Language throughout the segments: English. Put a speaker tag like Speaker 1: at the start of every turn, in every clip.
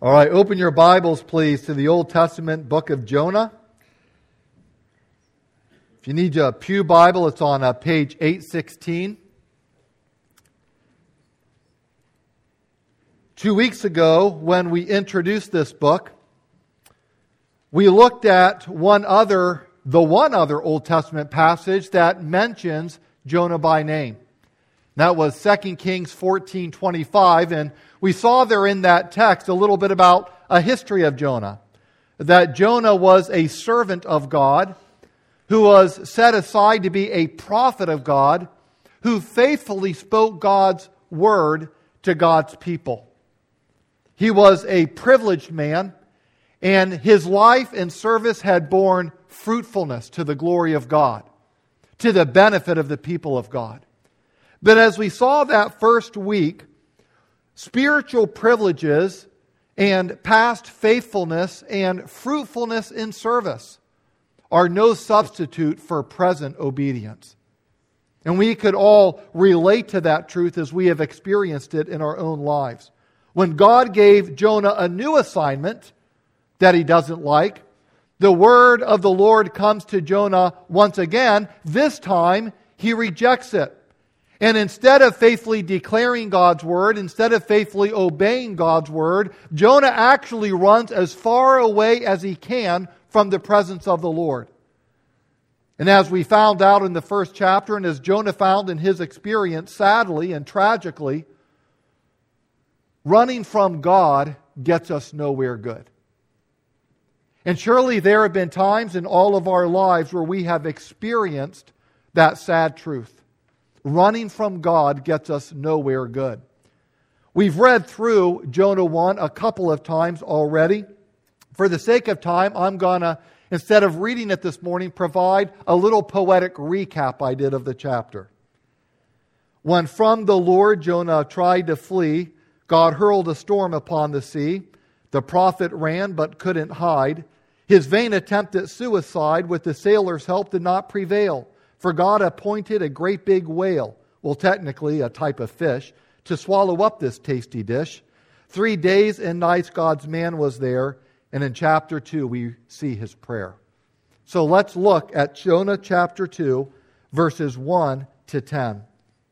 Speaker 1: All right, open your Bibles, please, to the Old Testament book of Jonah. If you need a pew Bible, it's on page 816. 2 weeks ago, when we introduced this book, we looked at the one other Old Testament passage that mentions Jonah by name. That was 2 Kings 14:25, and we saw there in that text a little bit about a history of Jonah. That Jonah was a servant of God, who was set aside to be a prophet of God, who faithfully spoke God's word to God's people. He was a privileged man, and his life and service had borne fruitfulness to the glory of God, to the benefit of the people of God. But as we saw that first week, spiritual privileges and past faithfulness and fruitfulness in service are no substitute for present obedience. And we could all relate to that truth as we have experienced it in our own lives. When God gave Jonah a new assignment that he doesn't like, the word of the Lord comes to Jonah once again. This time, he rejects it. And instead of faithfully declaring God's word, instead of faithfully obeying God's word, Jonah actually runs as far away as he can from the presence of the Lord. And as we found out in the first chapter, and as Jonah found in his experience, sadly and tragically, running from God gets us nowhere good. And surely there have been times in all of our lives where we have experienced that sad truth. Running from God gets us nowhere good. We've read through Jonah 1 a couple of times already. For the sake of time, I'm going to, instead of reading it this morning, provide a little poetic recap I did of the chapter. When from the Lord Jonah tried to flee, God hurled a storm upon the sea. The prophet ran but couldn't hide. His vain attempt at suicide with the sailors' help did not prevail. For God appointed a great big whale, well, technically a type of fish, to swallow up this tasty dish. 3 days and nights God's man was there, and in chapter 2 we see his prayer. So let's look at Jonah chapter 2, verses 1 to 10.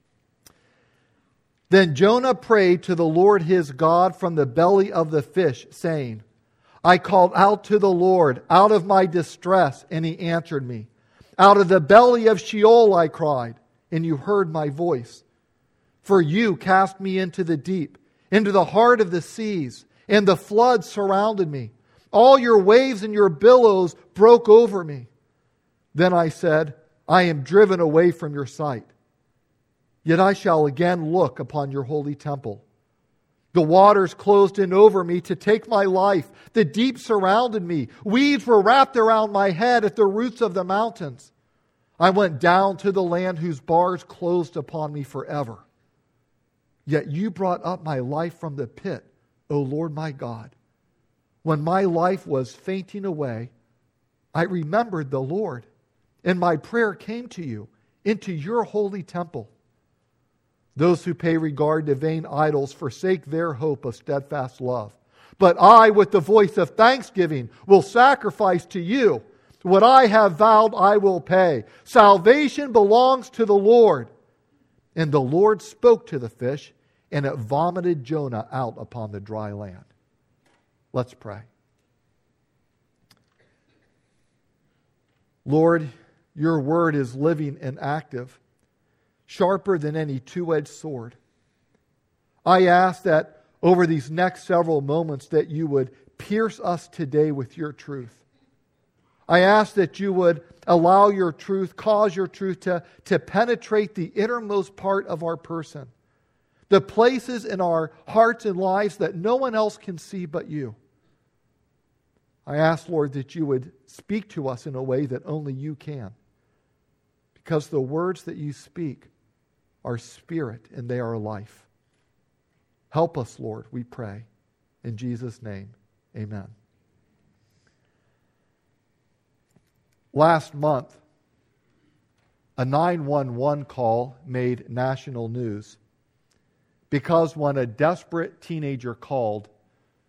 Speaker 1: Then Jonah prayed to the Lord his God from the belly of the fish, saying, I called out to the Lord out of my distress, and he answered me. Out of the belly of Sheol I cried, and you heard my voice. For you cast me into the deep, into the heart of the seas, and the floods surrounded me. All your waves and your billows broke over me. Then I said, I am driven away from your sight. Yet I shall again look upon your holy temple. The waters closed in over me to take my life. The deep surrounded me. Weeds were wrapped around my head at the roots of the mountains. I went down to the land whose bars closed upon me forever. Yet you brought up my life from the pit, O Lord my God. When my life was fainting away, I remembered the Lord, and my prayer came to you into your holy temple. Those who pay regard to vain idols forsake their hope of steadfast love. But I, with the voice of thanksgiving, will sacrifice to you. What I have vowed I will pay. Salvation belongs to the Lord. And the Lord spoke to the fish, and it vomited Jonah out upon the dry land. Let's pray. Lord, your word is living and active, sharper than any two-edged sword. I ask that over these next several moments that you would pierce us today with your truth. I ask that you would allow your truth, cause your truth to penetrate the innermost part of our person, the places in our hearts and lives that no one else can see but you. I ask, Lord, that you would speak to us in a way that only you can, because the words that you speak are spirit and they are life. Help us, Lord, we pray. In Jesus' name, amen. Last month, a 911 call made national news because when a desperate teenager called,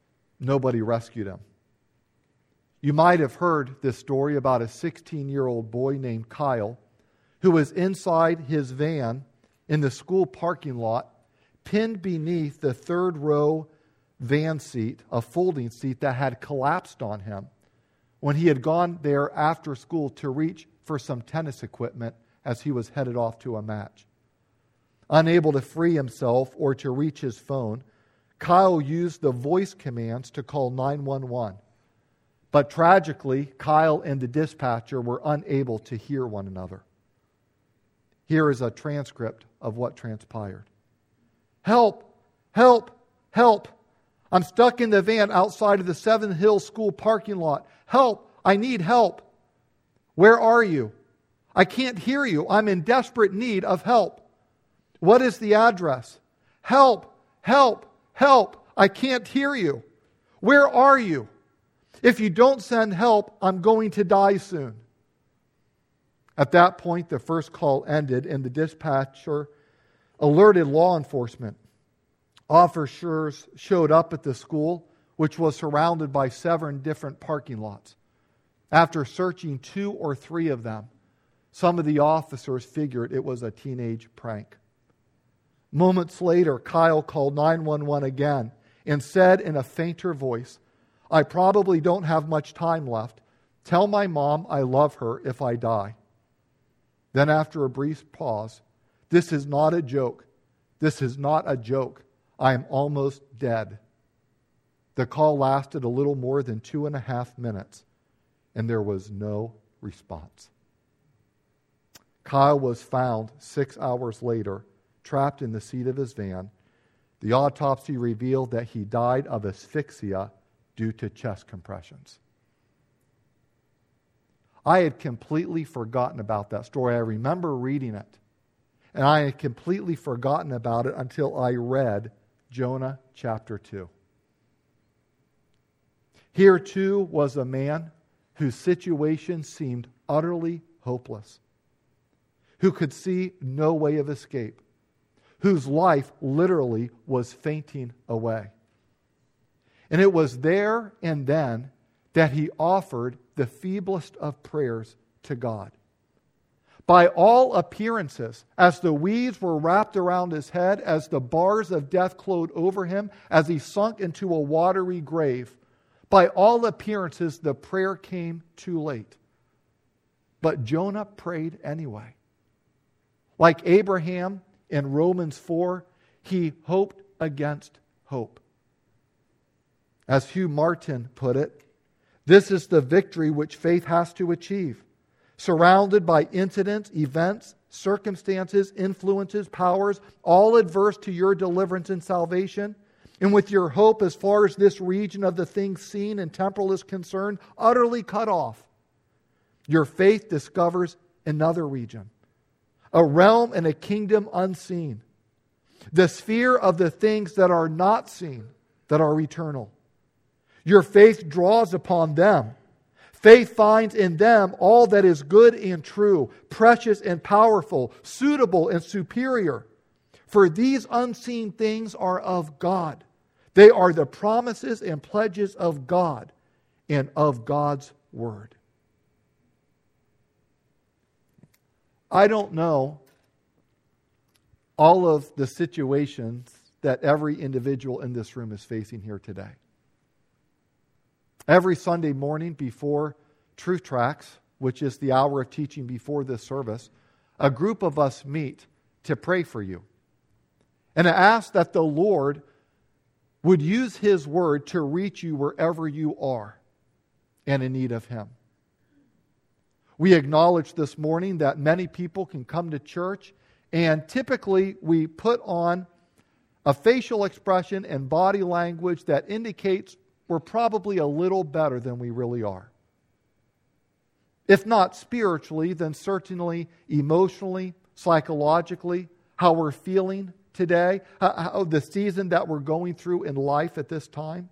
Speaker 1: Nobody rescued him. You might have heard this story about a 16-year-old boy named Kyle who was inside his van in the school parking lot, pinned beneath the third row van seat, a folding seat that had collapsed on him when he had gone there after school to reach for some tennis equipment as he was headed off to a match. Unable to free himself or to reach his phone, Kyle used the voice commands to call 911. But tragically, Kyle and the dispatcher were unable to hear one another. Here is a transcript of what transpired. Help! Help! Help! I'm stuck in the van outside of the Seven Hills School parking lot. Help! I need help. Where are you? I can't hear you. I'm in desperate need of help. What is the address? Help! Help! Help! I can't hear you. Where are you? If you don't send help, I'm going to die soon. At that point, the first call ended and the dispatcher alerted law enforcement. Officers showed up at the school, which was surrounded by 7 different parking lots. After searching 2 or 3 of them, some of the officers figured it was a teenage prank. Moments later, Kyle called 911 again and said in a fainter voice, I probably don't have much time left. Tell my mom I love her if I die. Then after a brief pause, this is not a joke. This is not a joke. I am almost dead. The call lasted a little more than 2.5 minutes, and there was no response. Kyle was found 6 hours later, trapped in the seat of his van. The autopsy revealed that he died of asphyxia due to chest compressions. I had completely forgotten about that story. I remember reading it, and I had completely forgotten about it until I read Jonah chapter 2. Here too was a man whose situation seemed utterly hopeless, who could see no way of escape, whose life literally was fainting away. And it was there and then that he offered the feeblest of prayers to God. By all appearances, as the weeds were wrapped around his head, as the bars of death closed over him, as he sunk into a watery grave, by all appearances, the prayer came too late. But Jonah prayed anyway. Like Abraham in Romans 4, he hoped against hope. As Hugh Martin put it, this is the victory which faith has to achieve. Surrounded by incidents, events, circumstances, influences, powers, all adverse to your deliverance and salvation, and with your hope as far as this region of the things seen and temporal is concerned, utterly cut off, your faith discovers another region, a realm and a kingdom unseen, the sphere of the things that are not seen, that are eternal. Your faith draws upon them. Faith finds in them all that is good and true, precious and powerful, suitable and superior. For these unseen things are of God. They are the promises and pledges of God and of God's Word. I don't know all of the situations that every individual in this room is facing here today. Every Sunday morning before Truth Tracks, which is the hour of teaching before this service, a group of us meet to pray for you and to ask that the Lord would use His Word to reach you wherever you are and in need of Him. We acknowledge this morning that many people can come to church, and typically we put on a facial expression and body language that indicates we're probably a little better than we really are. If not spiritually, then certainly emotionally, psychologically, how we're feeling today, how the season that we're going through in life at this time.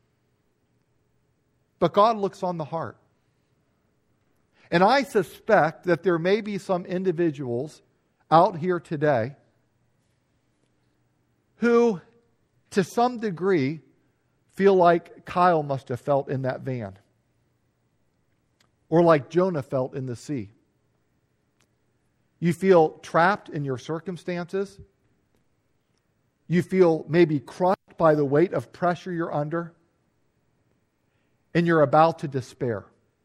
Speaker 1: But God looks on the heart. And I suspect that there may be some individuals out here today who, to some degree, feel like Kyle must have felt in that van, or like Jonah felt in the sea. You feel trapped in your circumstances. You feel maybe crushed by the weight of pressure you're under, and you're about to despair.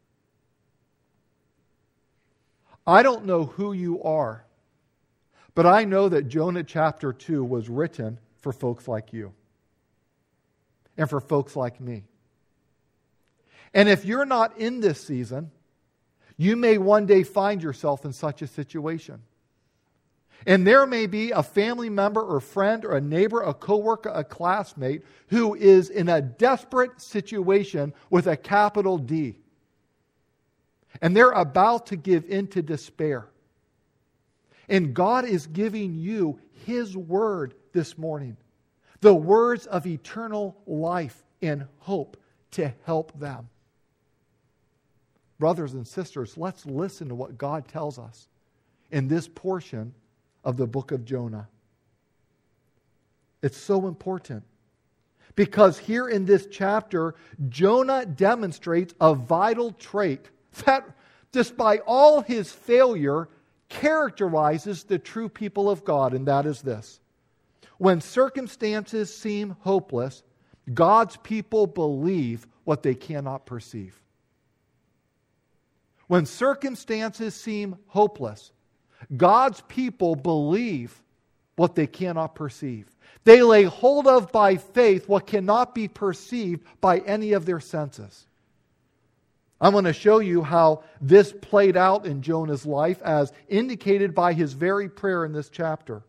Speaker 1: I don't know who you are, but I know that Jonah chapter 2 was written for folks like you and for folks like me. And if you're not in this season, you may one day find yourself in such a situation. And there may be a family member or friend or a neighbor, a coworker, a classmate who is in a desperate situation with a capital D. And they're about to give in to despair. And God is giving you His word this morning. The words of eternal life and hope to help them. Brothers and sisters, let's listen to what God tells us in this portion of the book of Jonah. It's so important because here in this chapter, Jonah demonstrates a vital trait that, despite all his failure, characterizes the true people of God, and that is this. When circumstances seem hopeless, God's people believe what they cannot perceive. When circumstances seem hopeless, God's people believe what they cannot perceive. They lay hold of by faith what cannot be perceived by any of their senses. I want to show you how this played out in Jonah's life as indicated by his very prayer in this chapter.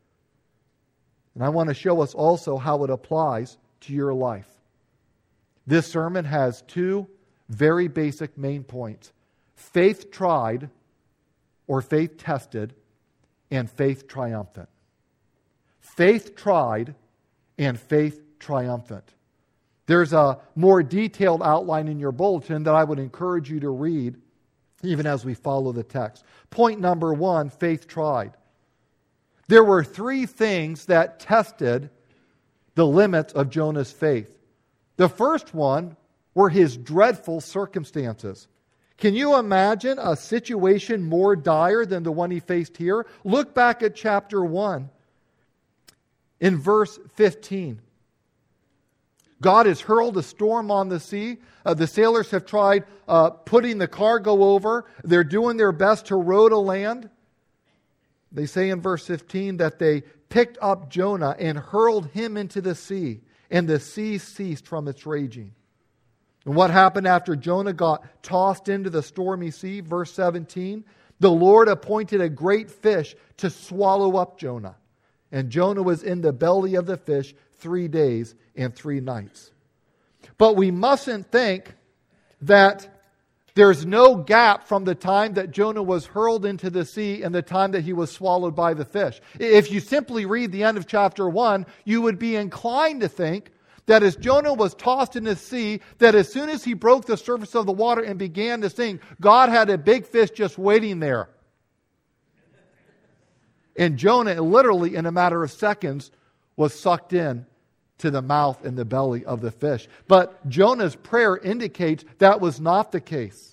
Speaker 1: And I want to show us also how it applies to your life. This sermon has two very basic main points. Faith tried, or faith tested, and faith triumphant. Faith tried and faith triumphant. There's a more detailed outline in your bulletin that I would encourage you to read even as we follow the text. Point number 1, faith tried. There were 3 things that tested the limits of Jonah's faith. The first one were his dreadful circumstances. Can you imagine a situation more dire than the one he faced here? Look back at chapter 1 in verse 15. God has hurled a storm on the sea. The sailors have tried putting the cargo over. They're doing their best to row to land. They say in verse 15 that they picked up Jonah and hurled him into the sea, and the sea ceased from its raging. And what happened after Jonah got tossed into the stormy sea? Verse 17, the Lord appointed a great fish to swallow up Jonah. And Jonah was in the belly of the fish 3 days and 3 nights. But we mustn't think that there's no gap from the time that Jonah was hurled into the sea and the time that he was swallowed by the fish. If you simply read the end of chapter 1, you would be inclined to think that as Jonah was tossed in the sea, that as soon as he broke the surface of the water and began to sink, God had a big fish just waiting there. And Jonah, literally in a matter of seconds, was sucked in to the mouth and the belly of the fish. But Jonah's prayer indicates that was not the case.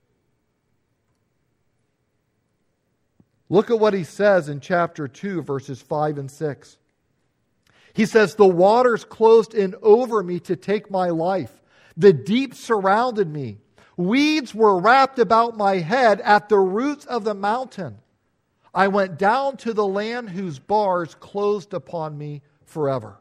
Speaker 1: Look at what he says in chapter 2, verses 5 and 6. He says, the waters closed in over me to take my life. The deep surrounded me. Weeds were wrapped about my head at the roots of the mountain. I went down to the land whose bars closed upon me forever.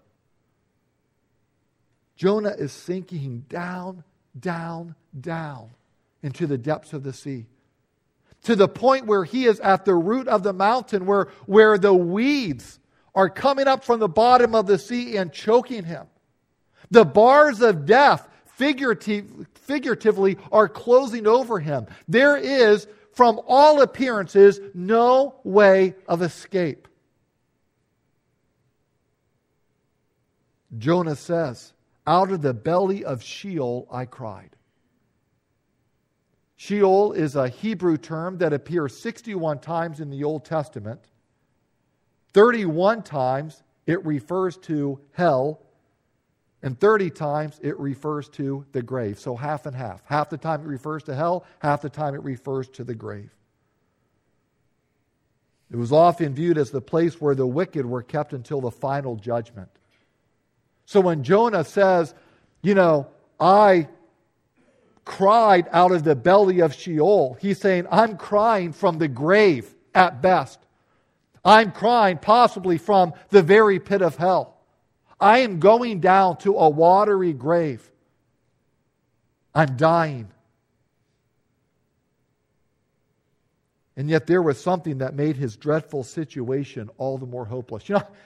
Speaker 1: Jonah is sinking down, down, down into the depths of the sea. To the point where he is at the root of the mountain, where the weeds are coming up from the bottom of the sea and choking him. The bars of death, figuratively, are closing over him. There is, from all appearances, no way of escape. Jonah says, out of the belly of Sheol I cried. Sheol is a Hebrew term that appears 61 times in the Old Testament. 31 times it refers to hell, And 30 times it refers to the grave. So half and half. Half the time it refers to hell, half the time it refers to the grave. It was often viewed as the place where the wicked were kept until the final judgment. So when Jonah says, I cried out of the belly of Sheol, he's saying, I'm crying from the grave at best. I'm crying possibly from the very pit of hell. I am going down to a watery grave. I'm dying. And yet there was something that made his dreadful situation all the more hopeless.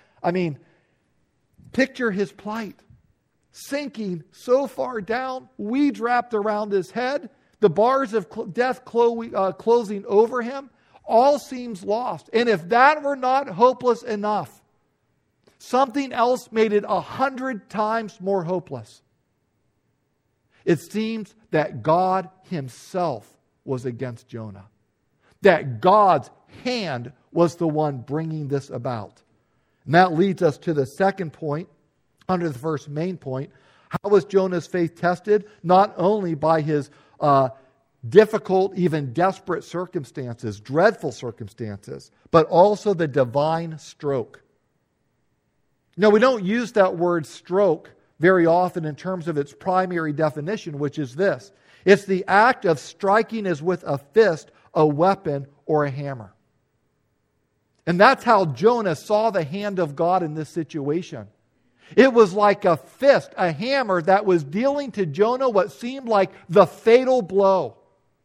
Speaker 1: Picture his plight. Sinking so far down, weeds wrapped around his head, the bars of death closing over him. All seems lost. And if that were not hopeless enough, something else made it 100 times more hopeless. It seems that God himself was against Jonah. That God's hand was the one bringing this about. And that leads us to the second point, under the first main point. How was Jonah's faith tested? Not only by his difficult, even desperate circumstances, dreadful circumstances, but also the divine stroke. Now, we don't use that word stroke very often in terms of its primary definition, which is this. It's the act of striking as with a fist, a weapon, or a hammer. And that's how Jonah saw the hand of God in this situation. It was like a fist, a hammer that was dealing to Jonah what seemed like the fatal blow.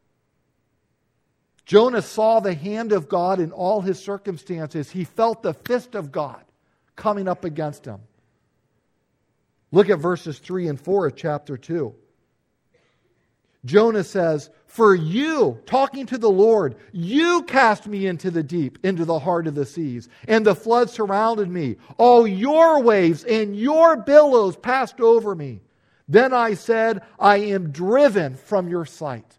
Speaker 1: Jonah saw the hand of God in all his circumstances. He felt the fist of God coming up against him. Look at verses 3 and 4 of chapter 2. Jonah says, "For you," talking to the Lord, "you cast me into the deep, into the heart of the seas, and the flood surrounded me. All your waves and your billows passed over me. Then I said, I am driven from your sight."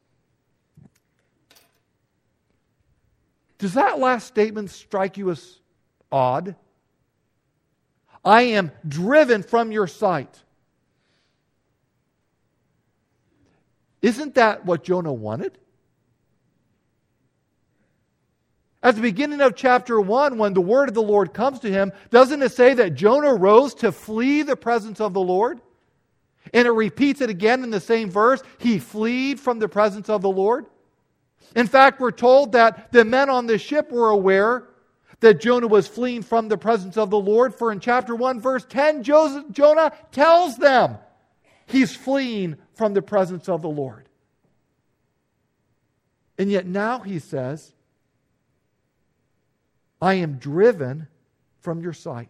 Speaker 1: Does that last statement strike you as odd? I am driven from your sight. Isn't that what Jonah wanted? At the beginning of chapter 1, when the word of the Lord comes to him, doesn't it say that Jonah rose to flee the presence of the Lord? And it repeats it again in the same verse. He fled from the presence of the Lord. In fact, we're told that the men on the ship were aware that Jonah was fleeing from the presence of the Lord. For in chapter 1, verse 10, Jonah tells them he's fleeing from the presence of the Lord. And yet now he says, I am driven from your sight.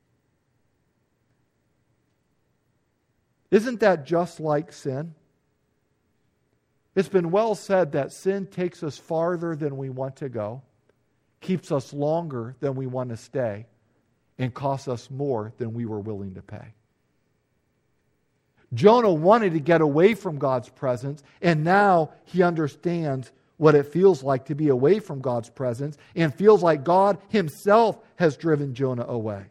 Speaker 1: Isn't that just like sin? It's been well said that sin takes us farther than we want to go, keeps us longer than we want to stay, and costs us more than we were willing to pay. Jonah wanted to get away from God's presence, and now he understands what it feels like to be away from God's presence, and feels like God himself has driven Jonah away.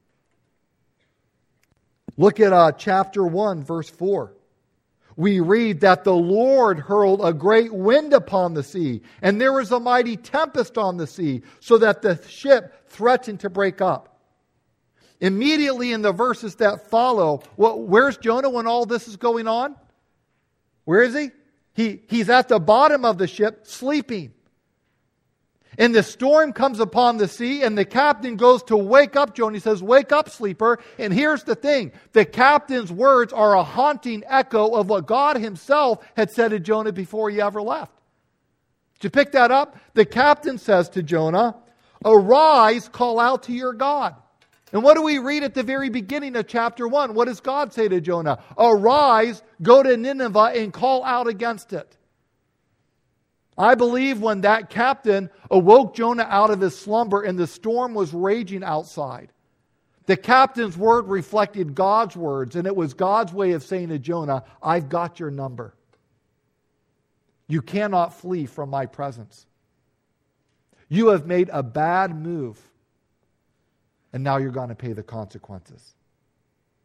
Speaker 1: Look at chapter 1, verse 4. We read that the Lord hurled a great wind upon the sea, and there was a mighty tempest on the sea, so that the ship threatened to break up. Immediately in the verses that follow, where's Jonah when all this is going on? Where is he? He's at the bottom of the ship, sleeping. And the storm comes upon the sea, and the captain goes to wake up Jonah. He says, "Wake up, sleeper." And here's the thing. The captain's words are a haunting echo of what God himself had said to Jonah before he ever left. Did you pick that up? The captain says to Jonah, "Arise, call out to your God." And what do we read at the very beginning of chapter 1? What does God say to Jonah? "Arise, go to Nineveh and call out against it." I believe when that captain awoke Jonah out of his slumber and the storm was raging outside, the captain's word reflected God's words, and it was God's way of saying to Jonah, I've got your number. You cannot flee from my presence. You have made a bad move, and now you're going to pay the consequences.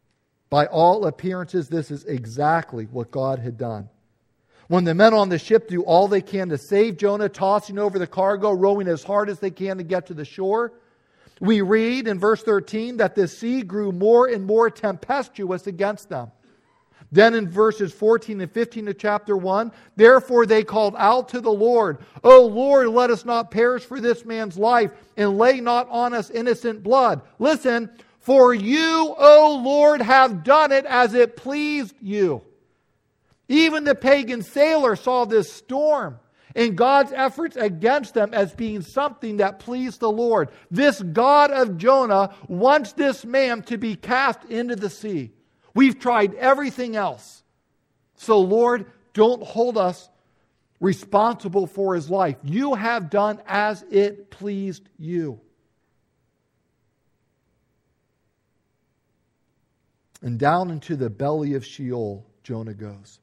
Speaker 1: By all appearances, this is exactly what God had done. When the men on the ship do all they can to save Jonah, tossing over the cargo, rowing as hard as they can to get to the shore, we read in verse 13 that the sea grew more and more tempestuous against them. Then in verses 14 and 15 of chapter 1, therefore they called out to the Lord, O Lord, let us not perish for this man's life, and lay not on us innocent blood. Listen, for you, O Lord, have done it as it pleased you. Even the pagan sailor saw this storm and God's efforts against them as being something that pleased the Lord. This God of Jonah wants this man to be cast into the sea. We've tried everything else. So, Lord, don't hold us responsible for his life. You have done as it pleased you. And down into the belly of Sheol, Jonah goes.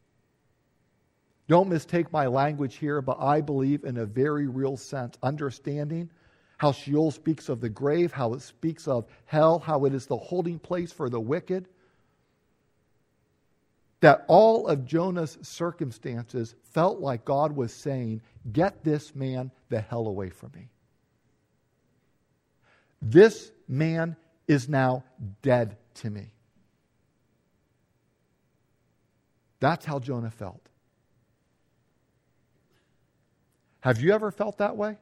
Speaker 1: Don't mistake my language here, but I believe in a very real sense, understanding how Sheol speaks of the grave, how it speaks of hell, how it is the holding place for the wicked, that all of Jonah's circumstances felt like God was saying, get this man the hell away from me. This man is now dead to me. That's how Jonah felt. Have you ever felt that way?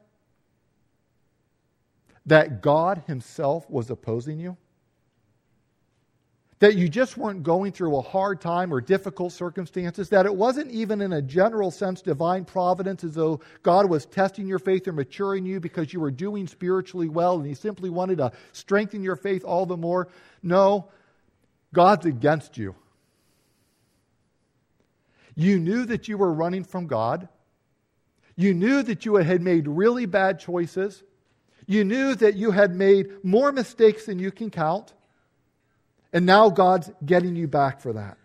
Speaker 1: That God himself was opposing you? That you just weren't going through a hard time or difficult circumstances? That it wasn't even in a general sense divine providence, as though God was testing your faith or maturing you because you were doing spiritually well and he simply wanted to strengthen your faith all the more? No, God's against you. You knew that you were running from God. You knew that you had made really bad choices. You knew that you had made more mistakes than you can count. And now God's getting you back for that.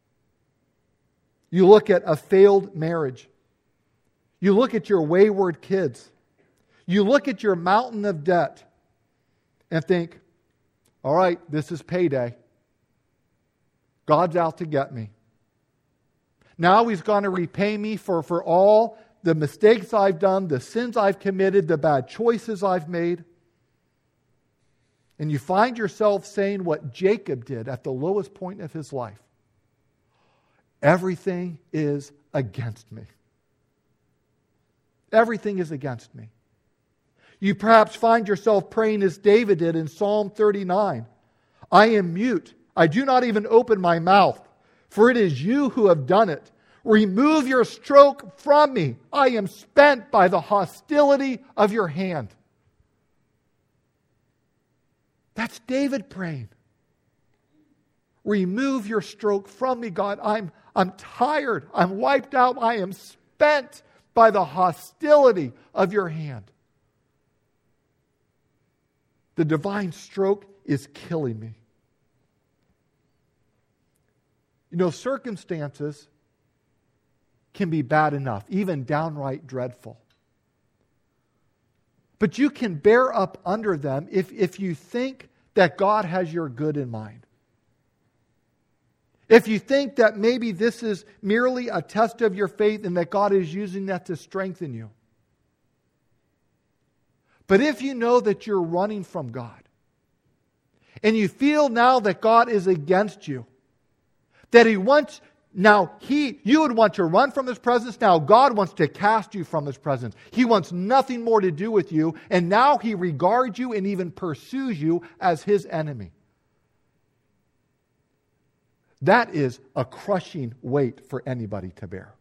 Speaker 1: You look at a failed marriage. You look at your wayward kids. You look at your mountain of debt and think, all right, this is payday. God's out to get me. Now he's going to repay me for all the mistakes I've done, the sins I've committed, the bad choices I've made. And you find yourself saying what Jacob did at the lowest point of his life. Everything is against me. Everything is against me. You perhaps find yourself praying as David did in Psalm 39. I am mute. I do not even open my mouth, for it is you who have done it. Remove your stroke from me. I am spent by the hostility of your hand. That's David praying. Remove your stroke from me, God. I'm tired. I'm wiped out. I am spent by the hostility of your hand. The divine stroke is killing me. You know, circumstances can be bad enough, even downright dreadful. But you can bear up under them if you think that God has your good in mind. If you think that maybe this is merely a test of your faith and that God is using that to strengthen you. But if you know that you're running from God, and you feel now that God is against you, that He wants, you would want to run from His presence. Now God wants to cast you from His presence. He wants nothing more to do with you. And now He regards you and even pursues you as His enemy. That is a crushing weight for anybody to bear.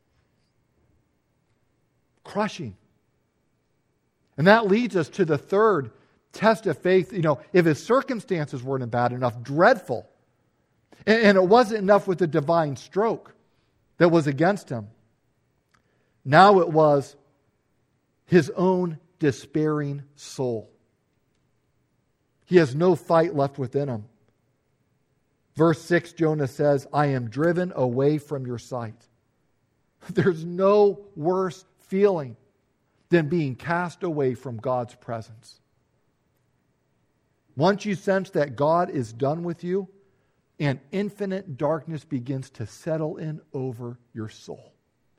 Speaker 1: Crushing. And that leads us to the third test of faith. You know, if his circumstances weren't bad enough, dreadful. And it wasn't enough with the divine stroke that was against him. Now it was his own despairing soul. He has no fight left within him. Verse 6, Jonah says, I am driven away from your sight. There's no worse feeling than being cast away from God's presence. Once you sense that God is done with you, and infinite darkness begins to settle in over your soul.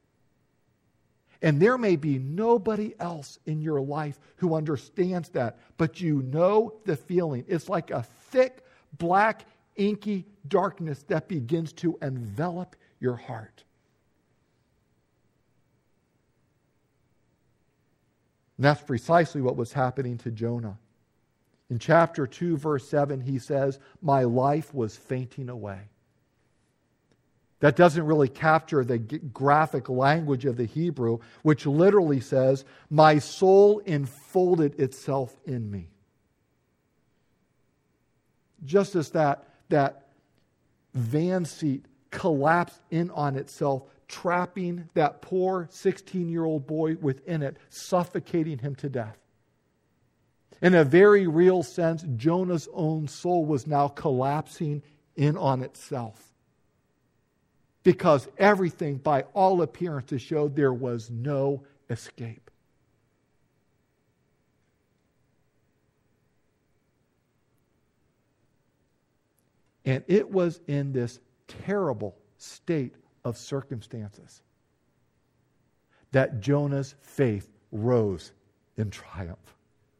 Speaker 1: And there may be nobody else in your life who understands that, but you know the feeling. It's like a thick, black, inky darkness that begins to envelop your heart. And that's precisely what was happening to Jonah. In chapter 2, verse 7, he says, "My life was fainting away." That doesn't really capture the graphic language of the Hebrew, which literally says, "My soul enfolded itself in me." Just as that van seat collapsed in on itself, trapping that poor 16-year-old boy within it, suffocating him to death. In a very real sense, Jonah's own soul was now collapsing in on itself. Because everything, by all appearances, showed there was no escape. And it was in this terrible state of circumstances that Jonah's faith rose in triumph.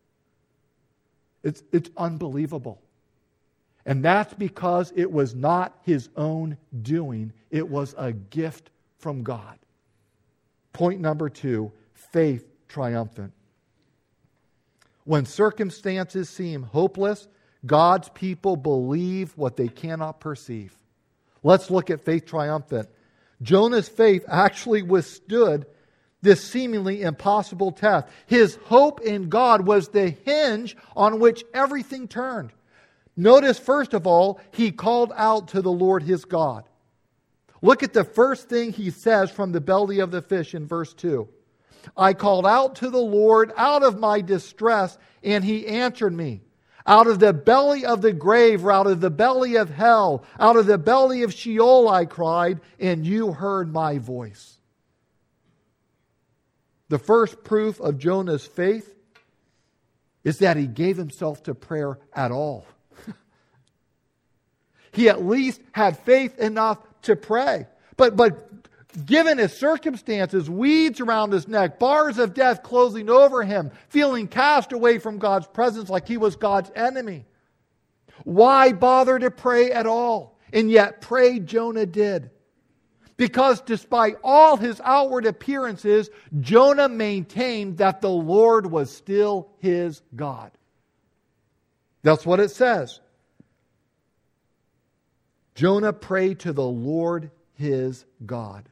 Speaker 1: It's unbelievable. And that's because it was not his own doing. It was a gift from God. Point number 2, faith triumphant. When circumstances seem hopeless, God's people believe what they cannot perceive. Let's look at faith triumphant. Jonah's faith actually withstood this seemingly impossible test. His hope in God was the hinge on which everything turned. Notice, first of all, he called out to the Lord his God. Look at the first thing he says from the belly of the fish in verse 2. "I called out to the Lord out of my distress, and he answered me. Out of the belly of the grave, or out of the belly of hell, out of the belly of Sheol I cried, and you heard my voice." The first proof of Jonah's faith is that he gave himself to prayer at all. He at least had faith enough to pray. But given his circumstances, weeds around his neck, bars of death closing over him, feeling cast away from God's presence like he was God's enemy, why bother to pray at all? And yet pray Jonah did. Because despite all his outward appearances, Jonah maintained that the Lord was still his God. That's what it says. Jonah prayed to the Lord his God.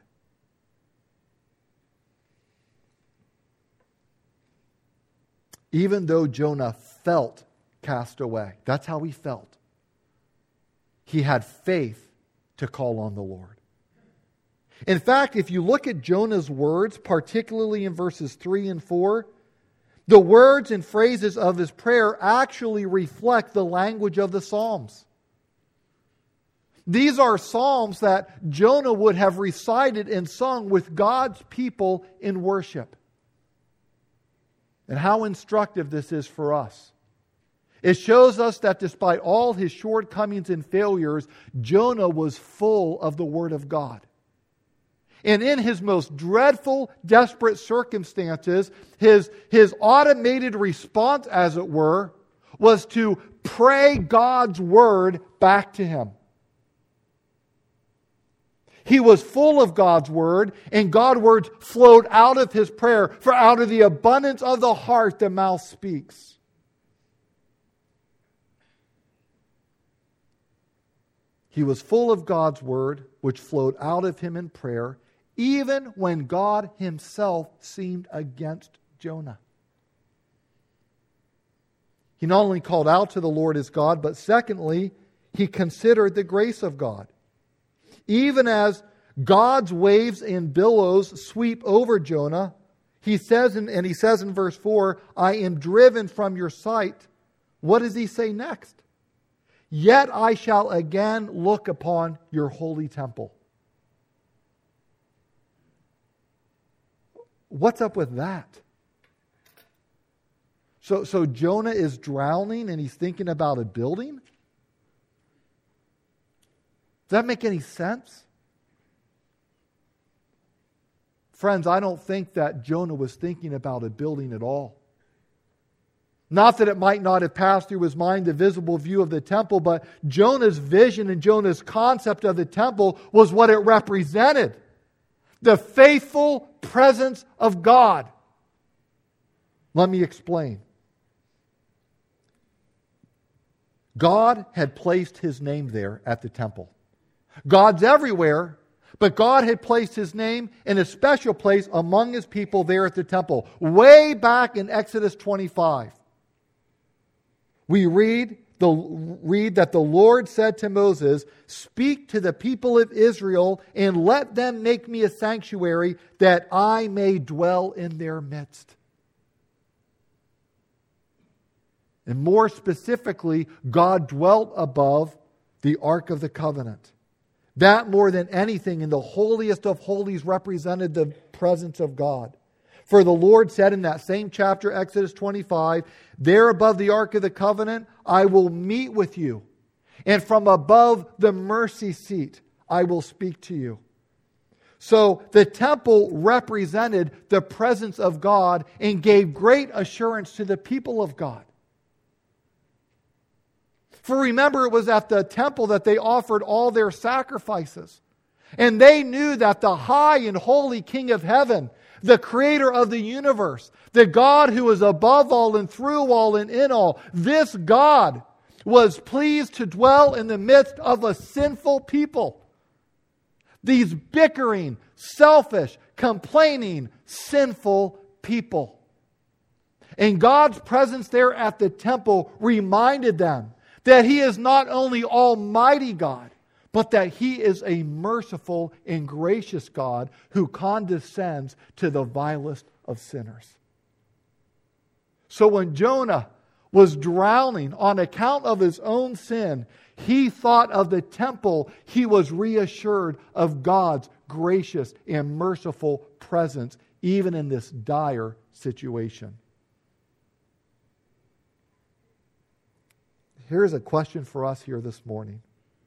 Speaker 1: Even though Jonah felt cast away, that's how he felt, he had faith to call on the Lord. In fact, if you look at Jonah's words, particularly in verses 3 and 4, the words and phrases of his prayer actually reflect the language of the Psalms. These are psalms that Jonah would have recited and sung with God's people in worship. And how instructive this is for us. It shows us that despite all his shortcomings and failures, Jonah was full of the Word of God. And in his most dreadful, desperate circumstances, his automated response, as it were, was to pray God's Word back to him. He was full of God's Word, and God's words flowed out of his prayer. For out of the abundance of the heart, the mouth speaks. He was full of God's Word, which flowed out of him in prayer, even when God himself seemed against Jonah. He not only called out to the Lord his God, but secondly, he considered the grace of God. Even as God's waves and billows sweep over Jonah, he says in verse 4, "I am driven from your sight." What does he say next? "Yet I shall again look upon your holy temple." What's up with that? So Jonah is drowning and he's thinking about a building? Does that make any sense? Friends, I don't think that Jonah was thinking about a building at all. Not that it might not have passed through his mind the visible view of the temple, but Jonah's vision and Jonah's concept of the temple was what it represented. The faithful presence of God. Let me explain. God had placed His name there at the temple. God's everywhere, but God had placed His name in a special place among His people there at the temple. Way back in Exodus 25. We read that the Lord said to Moses, "Speak to the people of Israel and let them make me a sanctuary that I may dwell in their midst." And more specifically, God dwelt above the Ark of the Covenant. That more than anything in the holiest of holies represented the presence of God. For the Lord said in that same chapter, Exodus 25, "There above the Ark of the Covenant, I will meet with you. And from above the mercy seat, I will speak to you." So the temple represented the presence of God and gave great assurance to the people of God. For remember, it was at the temple that they offered all their sacrifices. And they knew that the high and holy King of heaven, the creator of the universe, the God who is above all and through all and in all, this God was pleased to dwell in the midst of a sinful people. These bickering, selfish, complaining, sinful people. And God's presence there at the temple reminded them that He is not only Almighty God, but that He is a merciful and gracious God who condescends to the vilest of sinners. So when Jonah was drowning on account of his own sin, he thought of the temple. He was reassured of God's gracious and merciful presence, even in this dire situation. Here's a question for us here this morning.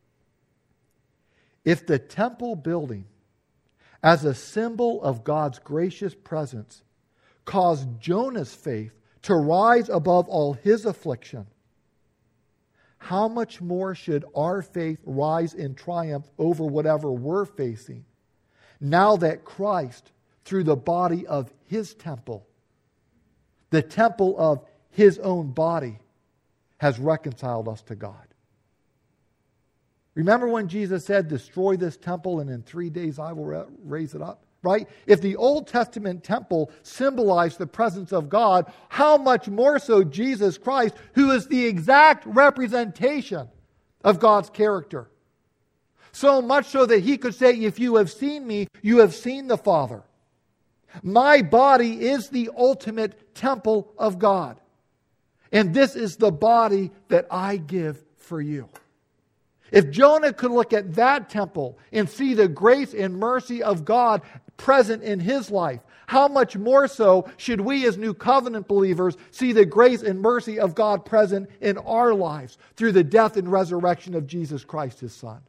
Speaker 1: If the temple building, as a symbol of God's gracious presence, caused Jonah's faith to rise above all his affliction, how much more should our faith rise in triumph over whatever we're facing, now that Christ, through the body of His temple, the temple of His own body, has reconciled us to God? Remember when Jesus said, "Destroy this temple and in 3 days I will raise it up"? Right? If the Old Testament temple symbolized the presence of God, how much more so Jesus Christ, who is the exact representation of God's character. So much so that He could say, "If you have seen me, you have seen the Father." My body is the ultimate temple of God. And this is the body that I give for you. If Jonah could look at that temple and see the grace and mercy of God present in his life, how much more so should we as New Covenant believers see the grace and mercy of God present in our lives through the death and resurrection of Jesus Christ, His Son?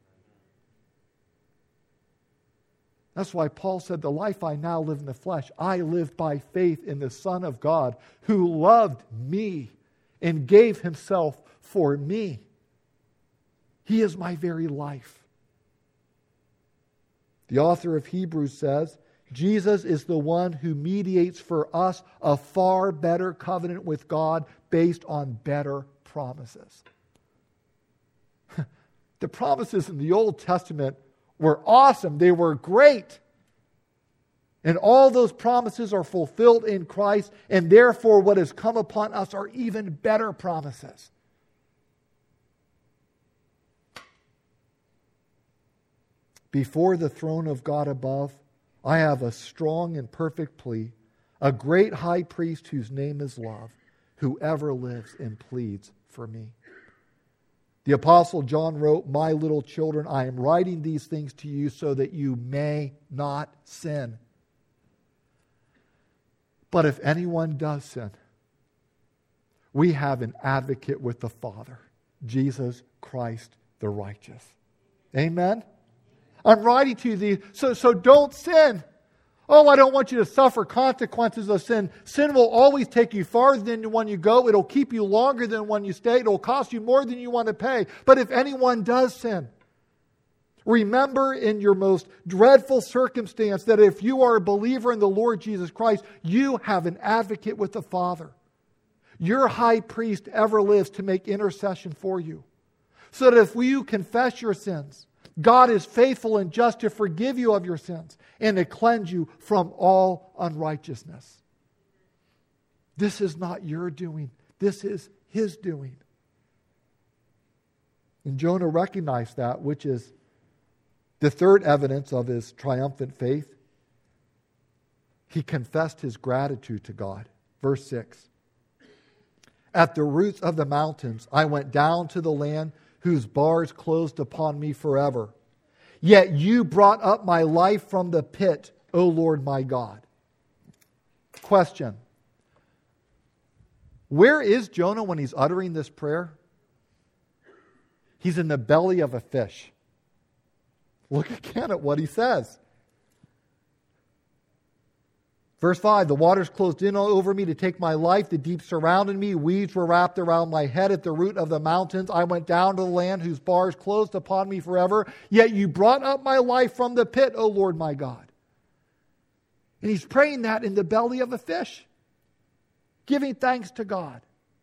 Speaker 1: That's why Paul said, "The life I now live in the flesh, I live by faith in the Son of God, who loved me and gave Himself for me." He is my very life. The author of Hebrews says, Jesus is the one who mediates for us a far better covenant with God based on better promises. The promises in the Old Testament were awesome. They were great. And all those promises are fulfilled in Christ, and therefore what has come upon us are even better promises. Before the throne of God above, I have a strong and perfect plea, a great high priest whose name is love, who ever lives and pleads for me. The Apostle John wrote, "My little children, I am writing these things to you so that you may not sin. But if anyone does sin, we have an advocate with the Father, Jesus Christ the righteous." Amen? I'm writing to you, so don't sin. Oh, I don't want you to suffer consequences of sin. Sin will always take you farther than when you go. It'll keep you longer than when you stay. It'll cost you more than you want to pay. But if anyone does sin, remember in your most dreadful circumstance that if you are a believer in the Lord Jesus Christ, you have an advocate with the Father. Your high priest ever lives to make intercession for you. So that if you confess your sins, God is faithful and just to forgive you of your sins and to cleanse you from all unrighteousness. This is not your doing. This is His doing. And Jonah recognized that, which is the third evidence of his triumphant faith. He confessed his gratitude to God. Verse 6. At the roots of the mountains, I went down to the land whose bars closed upon me forever. Yet you brought up my life from the pit, O Lord my God. Question. Where is Jonah when he's uttering this prayer? He's in the belly of a fish. Look again at what he says. Verse 5, the waters closed in over me to take my life. The deep surrounded me. Weeds were wrapped around my head at the root of the mountains. I went down to the land whose bars closed upon me forever. Yet you brought up my life from the pit, O Lord my God. And he's praying that in the belly of a fish, giving thanks to God.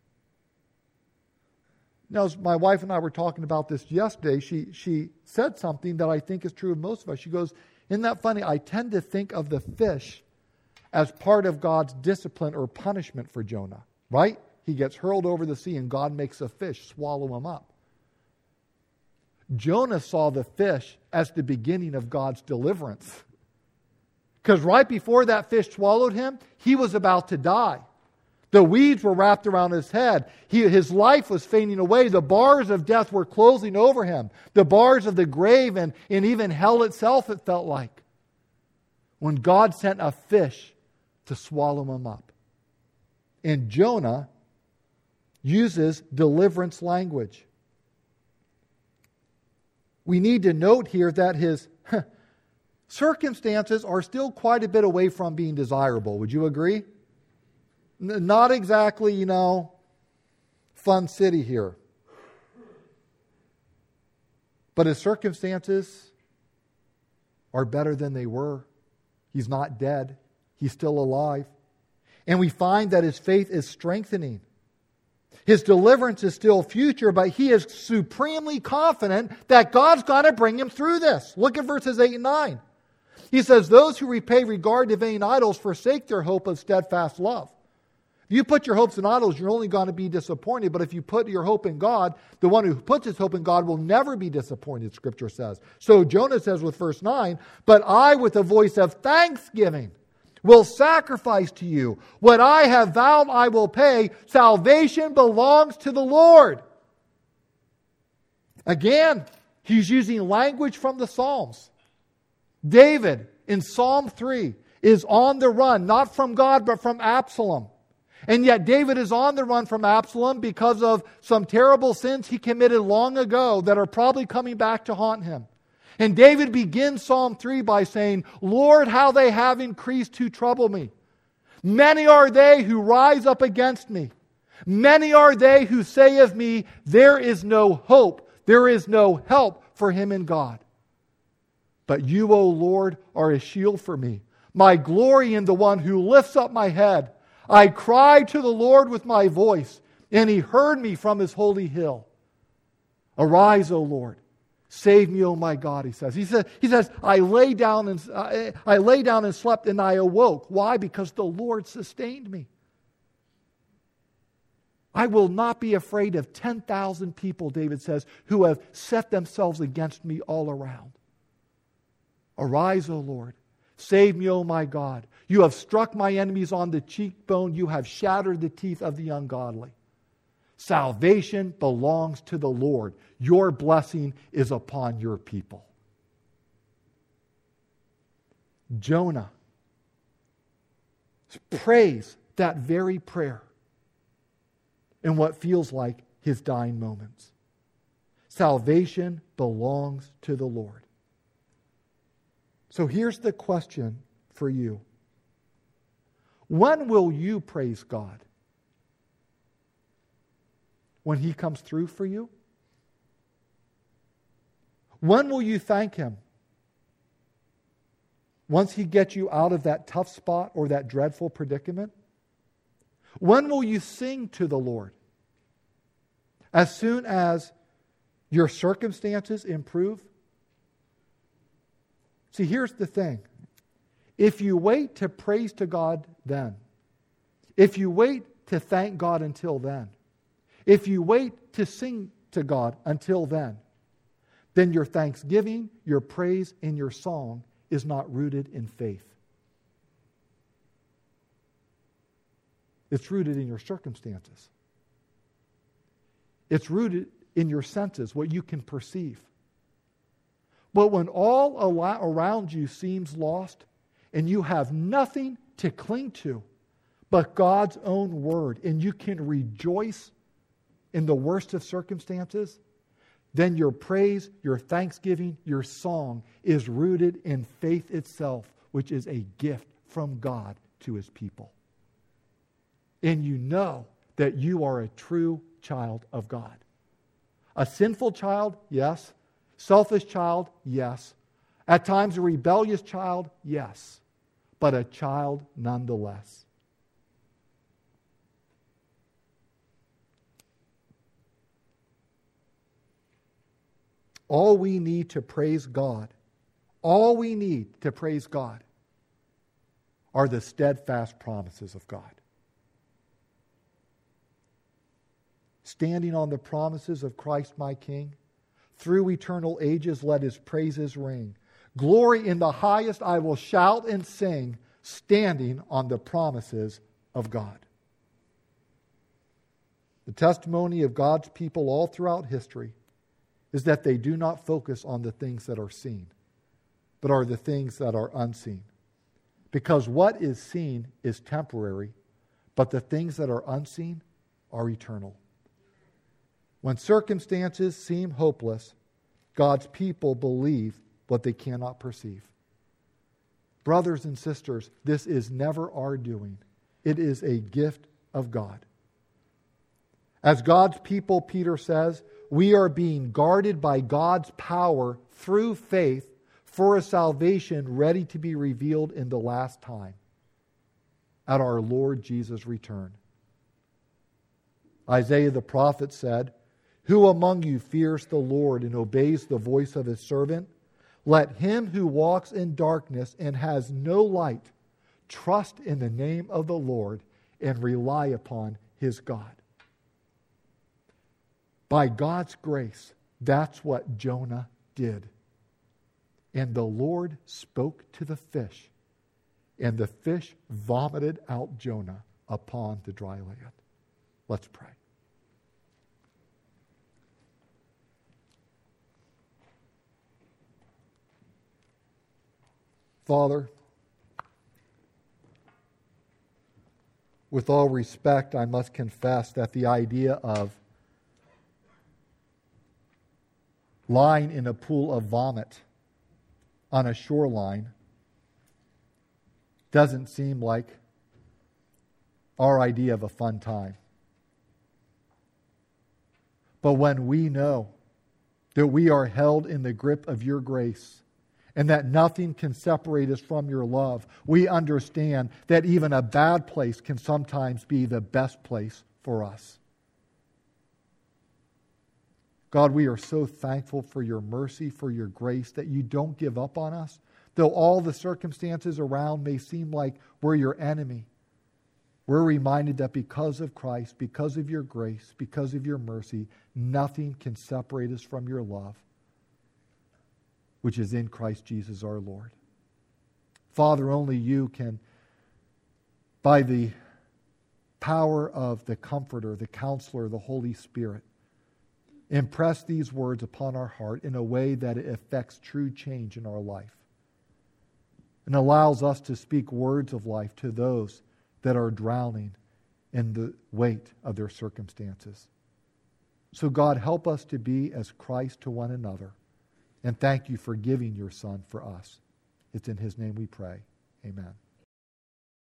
Speaker 1: Now, as my wife and I were talking about this yesterday, she said something that I think is true of most of us. She goes, isn't that funny? I tend to think of the fish as part of God's discipline or punishment for Jonah, right? He gets hurled over the sea and God makes a fish swallow him up. Jonah saw the fish as the beginning of God's deliverance. Because right before that fish swallowed him, he was about to die. The weeds were wrapped around his head. His life was fading away. The bars of death were closing over him. The bars of the grave and even hell itself, it felt like. When God sent a fish to swallow him up. And Jonah uses deliverance language. We need to note here that his circumstances are still quite a bit away from being desirable. Would you agree? Not exactly, fun city here. But his circumstances are better than they were. He's not dead. He's still alive. And we find that his faith is strengthening. His deliverance is still future, but he is supremely confident that God's going to bring him through this. Look at verses 8 and 9. He says, those who repay regard to vain idols forsake their hope of steadfast love. If you put your hopes in idols, you're only going to be disappointed. But if you put your hope in God, the one who puts his hope in God will never be disappointed, Scripture says. So Jonah says with verse 9, but I with a voice of thanksgiving will sacrifice to you. What I have vowed I will pay. Salvation belongs to the Lord. Again, he's using language from the Psalms. David, in Psalm 3, is on the run, not from God, but from Absalom. And yet David is on the run from Absalom because of some terrible sins he committed long ago that are probably coming back to haunt him. And David begins Psalm 3 by saying, Lord, how they have increased to trouble me. Many are they who rise up against me. Many are they who say of me, there is no hope, there is no help for him in God. But you, O Lord, are a shield for me, my glory in the one who lifts up my head. I cried to the Lord with my voice, and he heard me from his holy hill. Arise, O Lord. Save me, O my God, he says. He says, I lay down and slept and I awoke. Why? Because the Lord sustained me. I will not be afraid of 10,000 people, David says, who have set themselves against me all around. Arise, O Lord. Save me, O my God. You have struck my enemies on the cheekbone. You have shattered the teeth of the ungodly. Salvation belongs to the Lord. Your blessing is upon your people. Jonah prays that very prayer in what feels like his dying moments. Salvation belongs to the Lord. So here's the question for you. When will you praise God? When He comes through for you? When will you thank Him? Once He gets you out of that tough spot or that dreadful predicament? When will you sing to the Lord? As soon as your circumstances improve? See, here's the thing. If you wait to praise to God then, if you wait to thank God until then, if you wait to sing to God until then your thanksgiving, your praise, and your song is not rooted in faith. It's rooted in your circumstances. It's rooted in your senses, what you can perceive. But when all around you seems lost and you have nothing to cling to but God's own word, and you can rejoice in the worst of circumstances, then your praise, your thanksgiving, your song is rooted in faith itself, which is a gift from God to His people. And you know that you are a true child of God. A sinful child, yes. Selfish child, yes. At times a rebellious child, yes. But a child nonetheless. All we need to praise God, are the steadfast promises of God. Standing on the promises of Christ my King, through eternal ages let His praises ring. Glory in the highest I will shout and sing, standing on the promises of God. The testimony of God's people all throughout history is that they do not focus on the things that are seen, but are the things that are unseen. Because what is seen is temporary, but the things that are unseen are eternal. When circumstances seem hopeless, God's people believe what they cannot perceive. Brothers and sisters, this is never our doing. It is a gift of God. As God's people, Peter says, we are being guarded by God's power through faith for a salvation ready to be revealed in the last time at our Lord Jesus' return. Isaiah the prophet said, "Who among you fears the Lord and obeys the voice of His servant? Let him who walks in darkness and has no light trust in the name of the Lord and rely upon his God." By God's grace, that's what Jonah did. And the Lord spoke to the fish, and the fish vomited out Jonah upon the dry land. Let's pray. Father, with all respect, I must confess that the idea of lying in a pool of vomit on a shoreline doesn't seem like our idea of a fun time. But when we know that we are held in the grip of your grace and that nothing can separate us from your love, we understand that even a bad place can sometimes be the best place for us. God, we are so thankful for your mercy, for your grace, that you don't give up on us. Though all the circumstances around may seem like we're your enemy, we're reminded that because of Christ, because of your grace, because of your mercy, nothing can separate us from your love, which is in Christ Jesus our Lord. Father, only you can, by the power of the Comforter, the Counselor, the Holy Spirit, impress these words upon our heart in a way that it affects true change in our life and allows us to speak words of life to those that are drowning in the weight of their circumstances. So God, help us to be as Christ to one another. And thank you for giving your Son for us. It's in his name we pray. Amen.